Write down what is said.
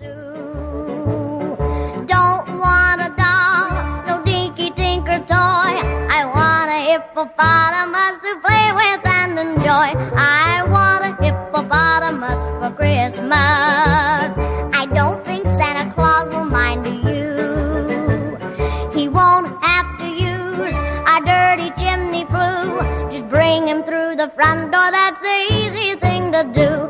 do. Don't want a doll, no dinky tinker toy. I want a hippopotamus to play with and enjoy. I want a hippopotamus for Christmas. I don't think Santa Claus will mind you. He won't have to use our dirty chimney flue. Just bring him through the front door, that's the easy thing to do.